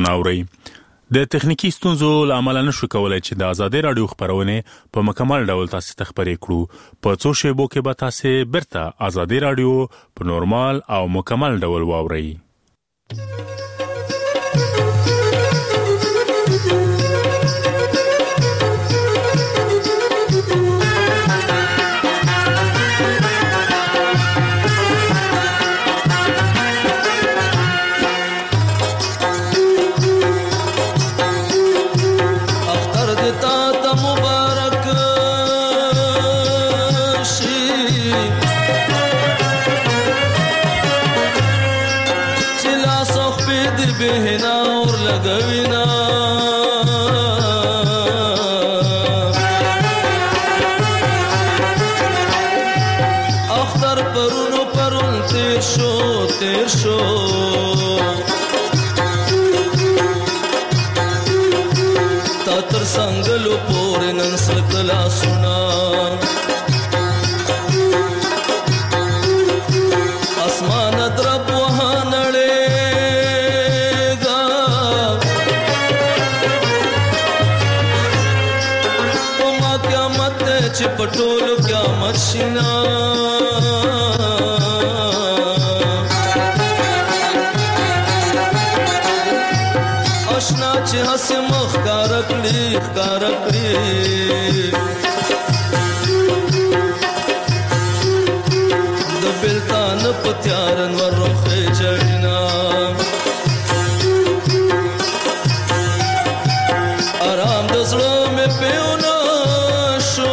خبرونه اورئ. د تخنیکی ستونزو له امله نشو کولای چې د ازادي رادیو خبرونه په مکمل ډول تاسو ته خبرې کړو. په څو شیبو کې به تاسو برته ازادي رادیو په نورمال او مکمل ډول واورئ. संगलो पोरे नन सकला सुना आसमान द्रब वहाँ नड़ेगा तो माँ क्या मत चिपटोल क्या मशीना چې هسې مخ کاره کړي د بلتان په تیار انور روخې چړینا آرام د زړه مې پیونه شو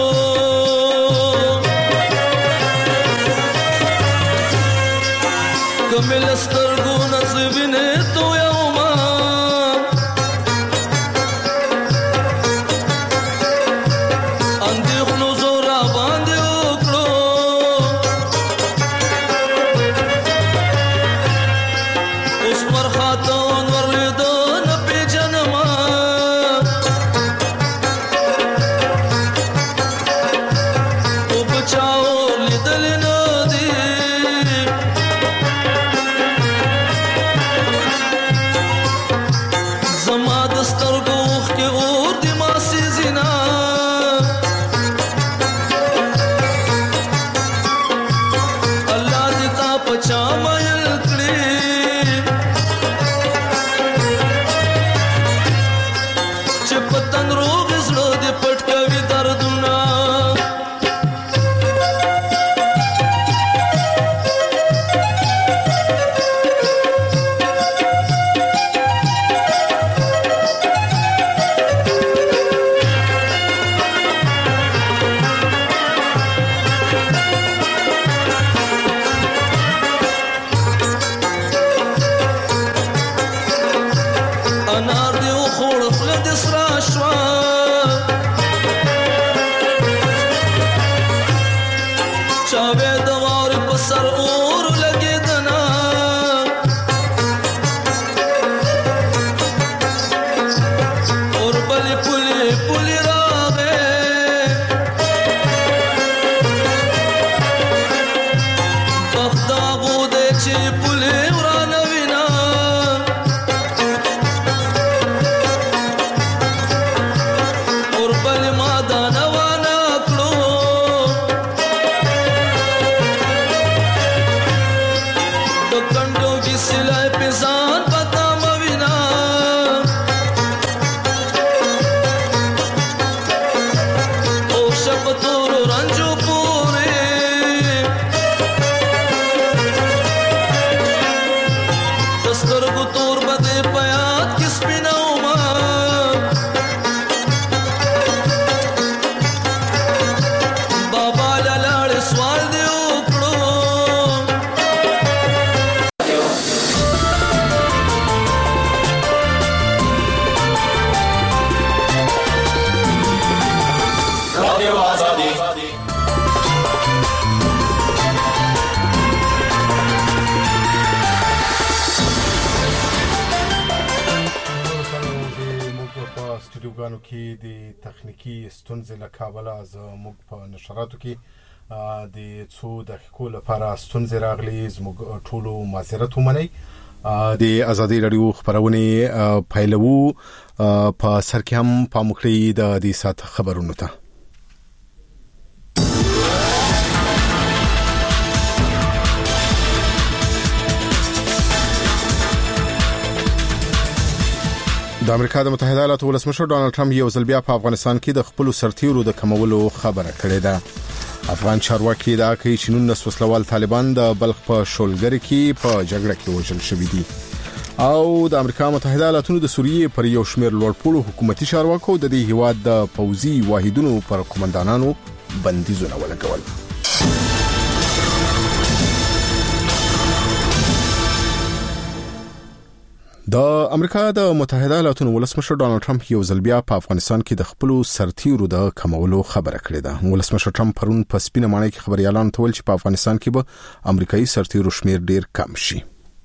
که مې له سترګو نه څه وینې تویومه استودیوګانو کې د تخنیکی ستونزې له کابله زموږ په نشراتو کې د څو دقیقو لپاره ستونزې راغلي، زموږ ټولو معذرت ومنئ. د ازادي رادیو خبرونه پیلوو په سر کې هم پامخړی د دې سات خبرونو ته د امریکا د متحده ایالاتو ولسمشر ډونالد ټرمپ یو ځل بیا په افغانستان کې د خپل سرتیرو د کمولو خبره کړې ده. افغان چارواکي دا کوي چې 19 وسلوال طالبان د بلخ په شولګر کې په جګړه کې وژل شوي دي او د امریکا متحده ایالاتو د سوریې پر یو شمېر لوړپوړو حکومتي چارواکو د دې هیواد د پوځي واحدونو پر قومندانانو بندیزونه ولګول. د امریکا د متحده ایالاتو ولسمشر ډونالد ټرمپ یو ځل بیا په افغانستان کې د خپل سرتیرو د کمولو خبره کړې ده. ولسمشر ټرمپ پرون په سپینه ماڼۍ کې خبريالان ته ویل چې په افغانستان کې به امریکایي سرتیرو شمیر ډیر کم شي.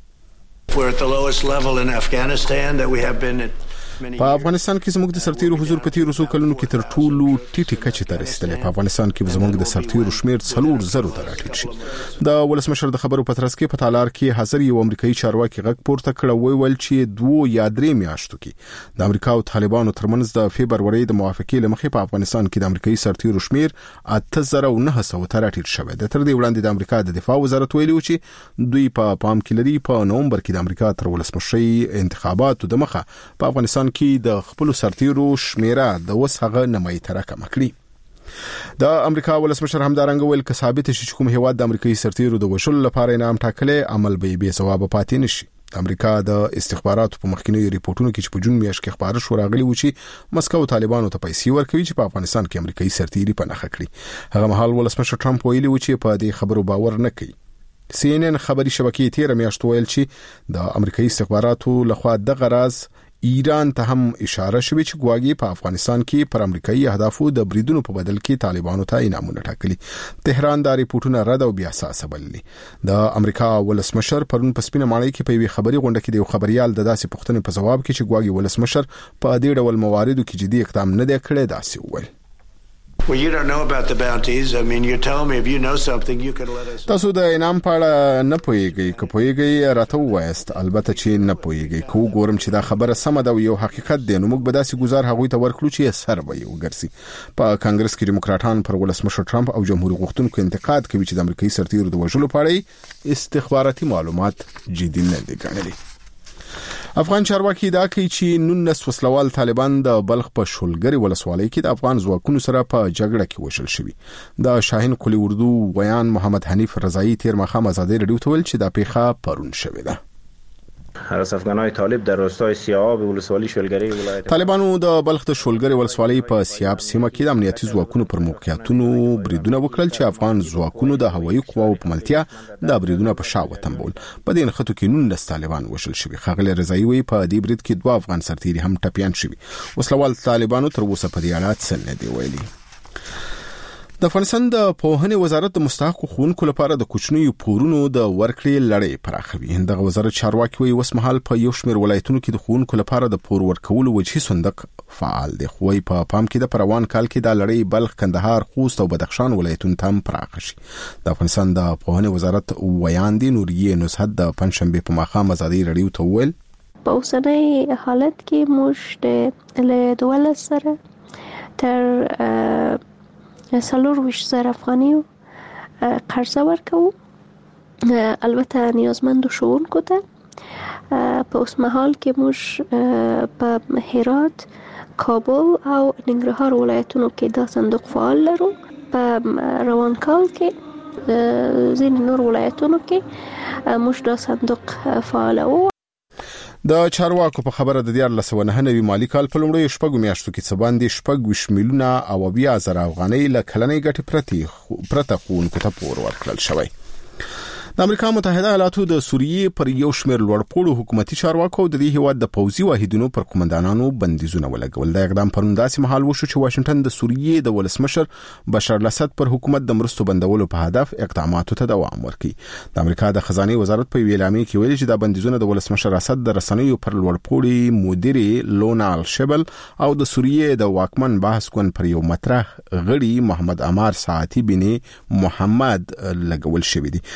We're at the lowest level in Afghanistan that we have been at. په افغانستان کې زموږ د سرتیرو حضور په تیرو څو کلونو کې تر ټولو ټیټه کچه ته رسیدلې. په افغانستان کې زموږ د سرتیرو شمیر 400 ته راټیټ شي. د ولسمشر د خبرو په ترڅ کې په تالار کې حاضر یو امریکایي چارواکي غږ پورته کړ ویل چې 2 یا 3 میاشتو کې د امریکا او طالبانو ترمنځ د فبرवरी د موافقې لمخې په افغانستان کې د امریکایي سرتیرو شمیر 8900 ته راټیټ شوی. د تر دې وړاندې د امریکا د دفاع وزارت ویلي چې دوی په پام کې لري په نومبر کې د امریکا تر ولسمشرۍ انتخاباتو د مخه په افغانستان کې د خپل سرتیرو شمیره د وسغه نمای تر کم کړی. د امریکا ولسمشر همدارنګ ویل چې ثابت شي چې کوم هیواد د امریکایي سرتیرو د وشل لپاره انعام ټاکلې عمل به بې ثواب پاتې نشي. د امریکا د استخباراتو په مخکینی ریپورتونو کې چې په جون میاشت کې خبره شو راغلی و چې مسکو طالبانو ته پیسې ورکوي چې په افغانستان کې امریکایي سرتیري پناه کړي. هغه مهال ولسمشر ټرمپ ویلي و چې په دې خبرو باور نه کوي. CNN خبري شبکې تیر میاشت ویل چې د امریکایي استخباراتو لخوا د غراز ایران ته هم اشاره شوې چې ګواګي په افغانستان کې پر امریکایي اهدافو د بریدونو په بدل کې طالبانو ته انعامونه ټاکلي. تهران دا ریپورتونه رد او بیا اساس بللي. د امریکا ولسمشر پرون په سپینه ماڼۍ کې په یوه خبري غونډه کې د یو خبريال د داسې پوښتنې په جواب کې چې ګواګي ولسمشر په دې ډول مواردو کې جدي اقدام نه دی کړی داسې وویل. Well, you don't know about the bounties. I mean, you're telling me if you know something, you could let us. تاسو د انعام په اړه نه پوهیږئ، که پوهیږئ راته ووایاست. البته چې نه پوهیږئ، کو ګورم چې دا خبره سمه ده او یو حقیقت دی، نو موږ به داسې گزار هغوی ته ورکړو چې سر به یې وګرځي. په کانګرس کې دیموکراتان پر ولسمشر ټرمپ او جمهوریت غوښتونکو انتقاد کوي چې د امریکایي سرتیرو د وژلو په اړه استخباراتي معلومات جدي نه دي ګڼلي. افغان چارواکي دا کوي چې 19 وسلوال طالبان د بلخ په شولګری ولسوالۍ کې د افغان ځواکونو سره په جګړه کې وشل شوي. د شاهین قلی اردو ویان محمد حنیف رضایی تیر مخام ازادي رادیو ته ویل چې د پیښه پرون شوې ده. حرس افغانای طالب در راستای سیاب ولسوالی شولګری ولایت طالبانو د بلخ د شولګری ولسوالۍ په سیاب سیمه کې د امنیتي ځواکونو پر موقعیتونو بریدونه وکړل چې افغان ځواکونو د هوایي قواو په ملتیا د بریدونه په شا وتمبول. په دې نخښتو کې 19 طالبان وشل شوي. خغل رضایی وی په دې برید کې 2 افغان سرتیري هم ټپيان شوي. وسلوال طالبانو تر اوسه په دې حالت څه دی ویلي. د افغانستان د پوهنې وزارت د مستحقو ښوونکو لپاره د کوچنیو پورونو د ورکړې لړۍ پراخوي. دغه وزارت چارواکي وایي اوس مهال په یو شمېر ولایتونو کې د ښوونکو لپاره د پور ورکولو وجهي صندوق فعال دی. خو په پام کې د پروان کال کې د لړۍ بلخ، کندهار، خوست او بدخشان ولایتونو ته هم پراخ شي. د افغانستان د پوهنې وزارت ویان دي نوریه نصحت د پنځشنبه په ماښام ازادي رادیو ته ویل په اوسنۍ حالت کې موږ له 12 سره تر 4,000 افغانیو قرضه ورکو. البته نیازمند ښوونکو ته په اوس مهال کې موږ په هرات، کابل او ننګرهار ولایتونو کې دا صندوق فعال لرو. په روانکال کې ځینې نور ولایتونو کې موږ دا صندوق فعالو. د چارواکو په خبره د 2019 مالی کال په لومړیو شپږو میاشتو کې څه باندې 20 میلیونه او 20,000 افغانۍ له کلنۍ ګټې پرته ښوونکو ته پور ورکړل شوی. د امریکا متحده ایالاتو د سوریې پر یو شمېر لوړپوړو حکومتي چارواکو د دې هیواد د پوځي واحدونو پر قومندانانو بندیزونه ولګول. دا اقدام پرون داسې مهال وشو چې واشنگټن د سوریې د ولسمشر بشار الاسد پر حکومت د مرستو بندولو په هدف اقداماتو ته دوام ورکړي. د امریکا د خزانه وزارت په ویلامې کې ویلي چې دا بندیزونه د ولسمشر اسد د رسنیو پر لوړپوړي مدیر لونال شبل او د سوریې د واکمن بحث کون پر یو مطرح غړي محمد عمار ساعتی بن محمد لګول شوی دي. په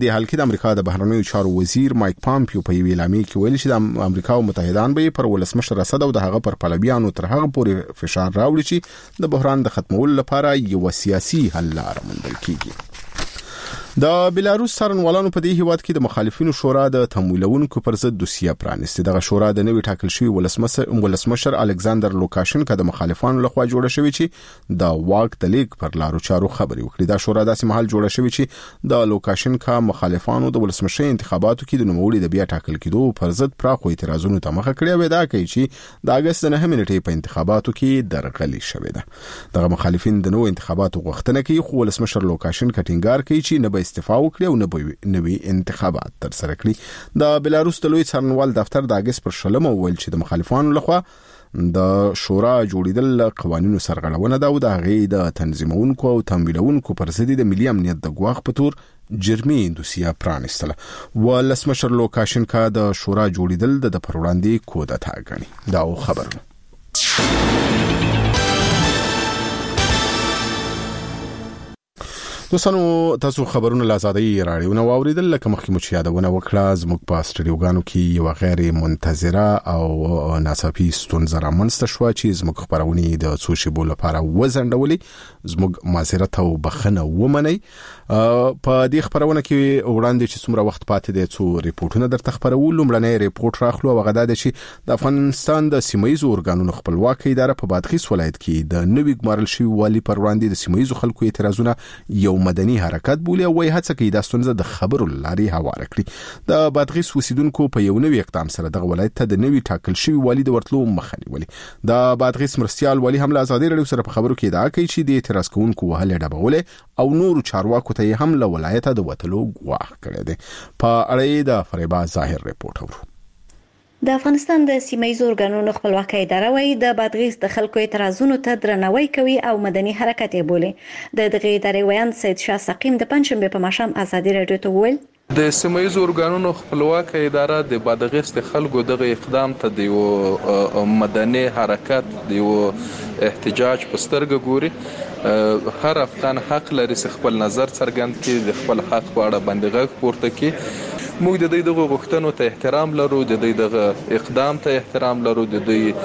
همدې حال کې د امریکا د بهرنیو چارو وزیر مایک پامپیو په یوه اعلامیه کې ویلي چې د امریکا او متحدان به پر ولسمشر اسد او د هغه پر پلویانو تر هغه پورې فشار راوړي چې د بحران د ختمولو لپاره یو سیاسي حل لاره موندل کیږي. د بلاروس څارنوالانو په دې هیواد کې د مخالفینو شورا د تمویلونکو پر ضد دوسیه پرانیسته. دغه شورا د نوي ټاکل شوی ولسمشر الکساندر لوکاشنکا د مخالفانو لخوا جوړه شوې چې د واک د لیک پر لارو چارو خبري وکړي. دا شورا داسې مهال جوړه شوې چې د لوکاشنکا مخالفانو د ولسمشر انتخاباتو کې د نوموړي د بیا ټاکل کېدو پر ضد پراخو اعتراضونو ته مخه کړې وې. دا کوي چې د اگست 9 نیټې په انتخاباتو کې درغلي شوې ده. دغه مخالفین د نوو انتخاباتو غوښتنه کوي، خو ولسمشر لوکاشنکا ټینګار کوي چې نه به استعفا وکړي او نوي انتخابات ترسره کړي. د بلاروس د لوی څارنوال دفتر د اگست پر 20 ویل چې د مخالفانو لخوا د شورا جوړیدل قوانینو سرغړونه ده او د هغې د تنظیمونکو او تمویلونکو پر ضد د ملي امنیت د ګواښ په تور جرمي دوسیه پرانیستله. ولسمشر لوکاشنکا د شورا جوړیدل د پر وړاندې کودتا ګڼي. دا خبرونه دوستانو، تاسو خبرونه له آزادۍ راډیو نو اوریدل. لکه مخکې مو یادونه وکړه، زموږ په استډیوګانو کې یو غیر منتظره او ناڅاپي ستونزه رامنځته شوه چې زموږ خبرونه د څو شیبو لپاره وځنډولې. زموږ معذرت او بخښنه ومنئ. په دې خبرونه کې وړاندې چې څومره وخت پاتې دی څو ریپورتونه درته خبرو. لومړنی ریپورت راخلو هغه دا دی چې د افغانستان د سیمایي ارګانونو خپلواکۍ اداره په بادغیس ولایت کې د نوي ګمارل شوی والي پر وړاندې د سیمایي خلکو اعتراضونه یو مدني حرکت بولي او وايي هڅه کوي د ستونزې د خبرو لارې هواره کړي. د بادغیس اوسیدونکو په یو نوي اقدام سره د ولایت ته د نوي ټاکل شوی والي د ورتلو مخه نیولې. د بادغیس مرستيال والي هم له آزادۍ راډیو سره په خبرو کې ادعا کوي چې د اعتراض کوونکو وهله ډبولې او نور چارواکو ته هم له ولایت د وټلو غواړ کړی دی. په اړه د فریبا ظاهر ریپورت اورو. د افغانستان د سیمایي ارګانونو خپلواکۍ اداره وايي د بادغیس د خلکو اعتراضونو ته درناوی کوي او مدني حرکت یې بولي. د دغه ادارې ویان سید شاه سقیم د پنځشنبه په ماښام آزادۍ راډیو ته وویل د سیمایي ارګانونو خپلواکۍ اداره د بادغیس د خلکو دغه اقدام ته د یو مدني حرکت د یو احتجاج په سترګه ګوري. هر افغان حق لري چې خپل نظر څرګند کړي، د خپل حق په اړه باندې غږ پورته کړي. موږ د دې دغه غوښتنو ته احترام لرو، د دې دغه اقدام ته احترام لرو، د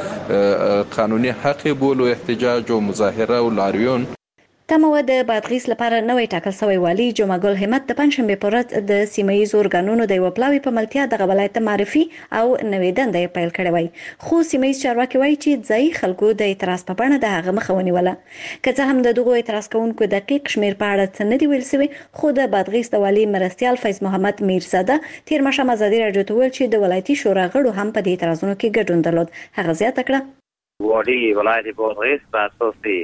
دې قانوني حق بولو احتجاج او مظاهره او لاریون. تمه د بادغیس لپاره نوې ټاکل شوی والي جمعه ګل همت د پنځشنبه په ورځ د سیمایي ارګانونو د وپلاوي په ملتیا د ولایت معرفي او نوې دندې پیل کړې وای. خو سیمایي چارواکي وایي چې ځای خلکو د اعتراض په بڼه د هغه مخه ونیوله. که څه هم د دغو اعتراض کوونکو دقیق شمیر په اړه څه نه دی ویل شوی، خو د بادغیس د والي مرستيال فیض محمد میرزاده تیر ماښام آزادۍ راډیو ته ویل چې د ولایتي شورا غړو هم په دې اعتراضونو کې ګډون درلود. هغه زیاته کړه والي ولایت بادغیس په اساس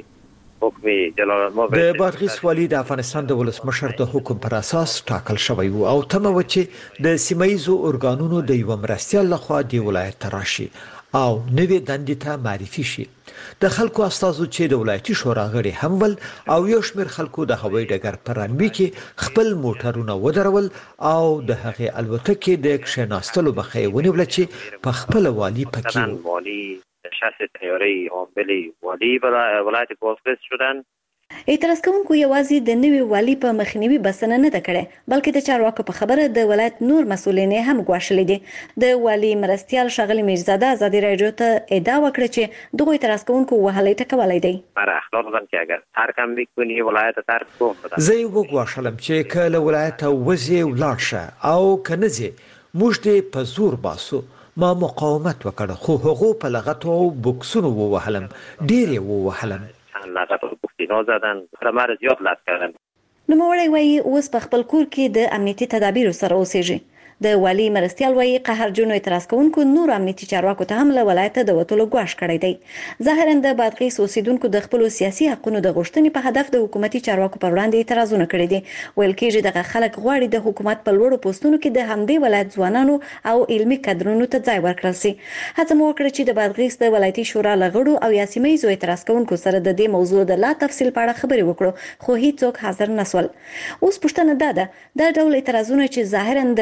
د بادغیس والی د افغانستان د ولسمشر د حکم پر اساس ټاکل شوی و او تمه و چې د سیمایي ارګانونو د یو مرستيال لخوا د ولایت تراشي او نوې دندې ته معرفي شي. د خلکو استازو چې د ولایتي شورا غړي هم ول او یو شمېر خلکو د هوایي ډګر پر رنوي کې خپل موټرونه ودرول او د هغې الوتکې د کښېناستلو مخه یې ونیوله چې په خپل والی پکې شخص تیاری عاملی والی ولایت بادغیس شدن. اعتراض کوونکو یوازې د نوي والي په مخنیوي بسنه نه ده کړې، بلکې د چارواکو په خبره د ولایت نور مسؤلین هم ګواښلي دي. د والي مرستيال ښاغلي میرزاده آزادۍ راډیو ته ادعا وکړه چې دغه اعتراض کوونکو وهلې ټکولای دی. پر اخلاق باندې اگر هر کم وکونی ولایت ترک کوم زه یو وګواښلم چې کله ولایت وځي ولاړ شه او کنه زی موږ دې په زور باسو. ما مقاومت وکړ خو هغه په لغت او بوکسونو ووهلم، ډیر ووهلم. لغت او بوکسینو زدن، خرمر زیات لاس کردن. نوموړی وایي اوس په خپل کور کې د امنیتي تدابیر سره اوسېږي. د والي مرستيال وایي قهرجنو اعتراض کوونکو نور امنیتي چارواکو ته هم له ولایت د وټلو غواړ کړی دی. ظاهرا د بادغیس اوسیدونکو د خپل سیاسي حقوقو د غوښتنې په هدف د حکومتي چارواکو پر وړاندې اعتراضونه کړي دي. ویل کېږي دغه خلک غواړي د حکومت په لوړو پوسټونو کې د همدې ولایت ځوانانو او علمي کادرونو ته ځای ورکړل شي. هڅه مو وکړه چې د بادغیس د ولایتي شورا لغړو او یا سیمایي اعتراض کوونکو سره د دې موضوع د لا تفصیل په اړه خبرې وکړو، خو هیڅوک حاضر نسول. اوس پوښتنه ده دا ډول اعتراضونه چې ظاهرا د ولس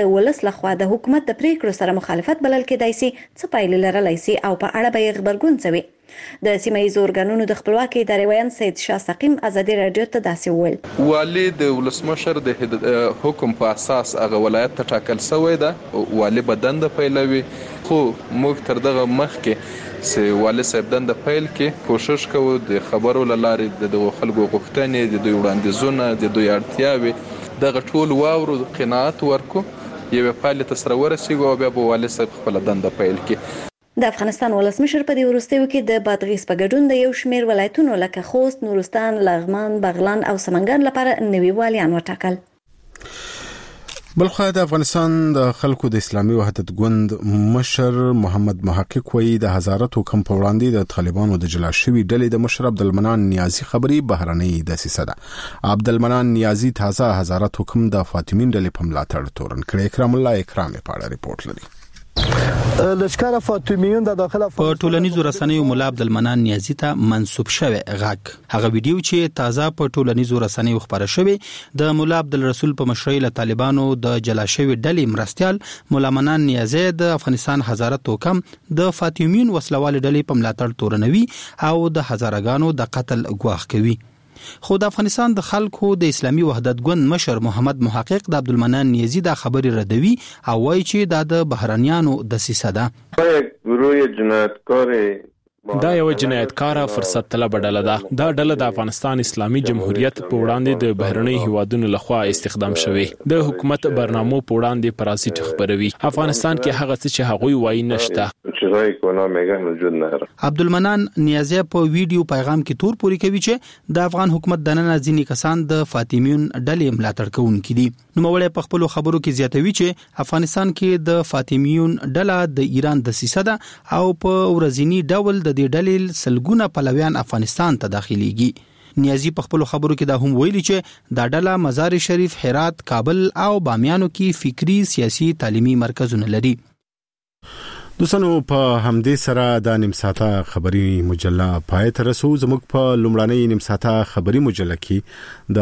لخوا د حکومت د پریکړو سره مخالفت بلل کېدای شي څه پایلې لرلای شي او په اړه به خبرګون څه وي. د سیمایي ارګانونو د خپلواکۍ ادارې ویان سید شاه سقیم ازادي رادیو ته داسې وویل. والي د ولسمشر د حکم په اساس هغه ولایت ته ټاکل شوی ده. والي بدن د پیلوي خو موږ تر دغه مخکې سه والي صاحب دند پیل کې کوشش کوو د خبرو لارې د خلکو غوښتنې د دوی وړاندیزونه د دوی اړتیاوې دغه ټول واورو قناعت ورکو یو پاله تسره ورسیږو او بیا به والي صاحب خپل دند پیل کې. د افغانستان ولسمشر په دې وروستیو کې د بادغیس په ګډون د یو شمېر ولایتونو لکه خوست، نورستان، لغمان، بغلان او سمنګان لپاره نوي والیان وټاکل. بلخو د افغانستان د خلکو د اسلامي وحدت ګوند مشر محمد محقق وایي د هزارتو کم په وړاندې د طالبانو د جلا شوی ډلې د مشر عبدالمنان نیازي خبري بهرنۍ دسیسه ده. عبدالمنان نیازي تازه هزارتو کم د فاطمین ډلې په ملاتړ تورن کړي. اکرام الله اکرامي په اړه ریپورت لري. لشکره فاطمیون د داخله په ټولنیزو رسنیو مولا عبدالمنان نیازي ته منسوب شوی غاک هغه ویډیو چې تازه په ټولنیزو رسنیو خبره شوی د مولا عبدالرسول په مشرۍ له طالبانو د جلا شوی ډلې مرستيال مولا منان نیازي د افغانستان هزارتو کم د فاطمیون وسلوال ډلې په ملاتړ تورنوي او د هزارګانو د قتل ګواښ کوي. خو د افغانستان د خلکو د اسلامي وحدت ګوند مشر محمد محقق د عبدالمنان نیازي د خبري ردوي او وایي چې د بهرنیانو دسیسه ده. ګروه جنایتکار دا یو جنایتکاره فرصت طلب ډله ده. دا ډله د افغانستان اسلامي جمهوریت په وړاندې د بهرنۍ هیوادونو لخوا استخدام شوی. د حکومت برنامو په وړاندې پراسیټ خبروي. افغانستان کې هغه څه چې هغوی وایي نشته. عبدالمنان نیازي په ویډیو پیغام کې تور پوري کوي چې د افغان حکومت دننه ځینې کسان د فاطمیون ډلې ملاتړ کوونکي دي. نوموړی په خپل خبرو کې زیاتوي چې افغانستان کې د فاطمیون ډله د ایران دسیسه ده او په ورځنی ډول د دې ډلې سلګونه پلویان افغانستان ته داخليږي. نیازي په خپل خبرو کې دا هم ویلي چې دا ډله مزار شریف، هرات، کابل او بامیانو کې فکری، سیاسي، تعلیمي مرکزونه لري. دوستانو په همدې سره د نیم ساعته خبري مجله پای ته رسو. زموږ په لومړنۍ نیم ساعته خبري مجله کې د